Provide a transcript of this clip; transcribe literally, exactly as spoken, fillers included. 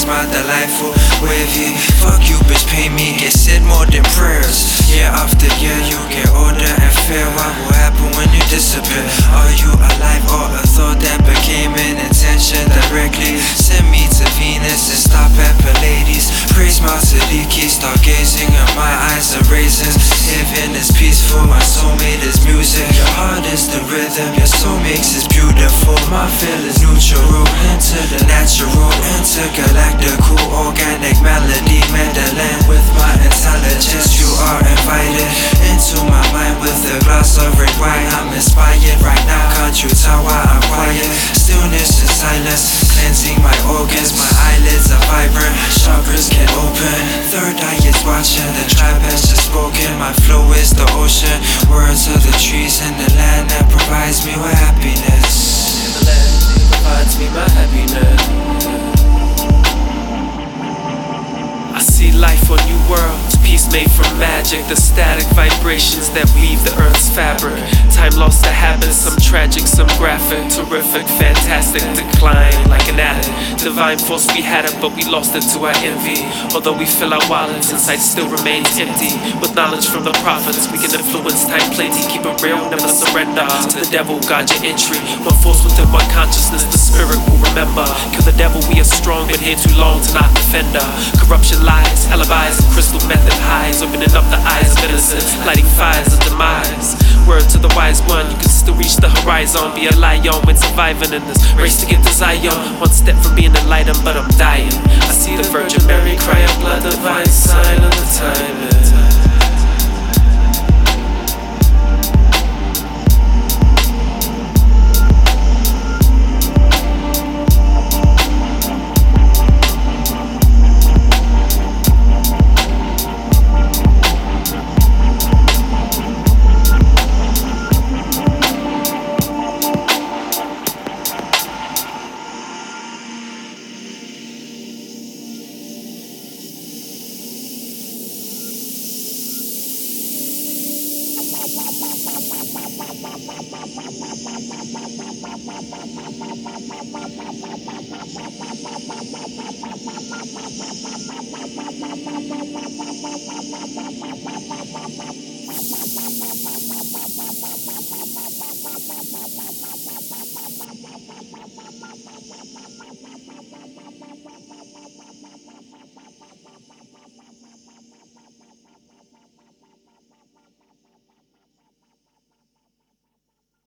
my delightful wavy. Fuck you, bitch, pay me, get said more than prayers. Year after year, you get older and fear what will happen when you disappear. Are you alive or a thought that became an intention directly? Send me to Venus and stop at Pallades. Praise my Siddiqui, start gazing and my eyes are raisins. Heaven is peaceful, my soulmate is music. Your heart is the rhythm, your soul makes is beautiful. My feel is neutral, into the natural, intergalactical, organic melody, Mandolin with my intelligence. You are invited into my mind with a glass of red wine. I'm inspired right now, can't you tell why I'm quiet? Stillness and silence, cleansing my organs. My eyelids are vibrant, chakras can open. Third eye is watching, the tribe has just spoken. My flow is the ocean, words of the trees in the land that provides me with happiness. In the land that provides me my happiness. I see life on new worlds, peace made from magic. The static vibrations that weave the earth's fabric. Time lost to habits, some tragic, some graphic. Terrific, fantastic, decline like an addict. Divine force, we had it, but we lost it to our envy. Although we fill our wallets, inside still remains empty. With knowledge from the prophets, we can influence time plenty. Keep it real, never surrender to the devil, guard your entry. One force within one consciousness, the spirit will remember. Kill the devil, we are strong, been here too long to not defend her. Corruption lies, alibis, and crystal method highs, opening up the eyes of innocence, lighting fires of demise. Word to the wise one, you can still reach the horizon. Be a lion when surviving in this race to get to Zion. One step from being enlightened, but I'm dying. I see the Virgin Mary cry out blood, divine sign of the timing.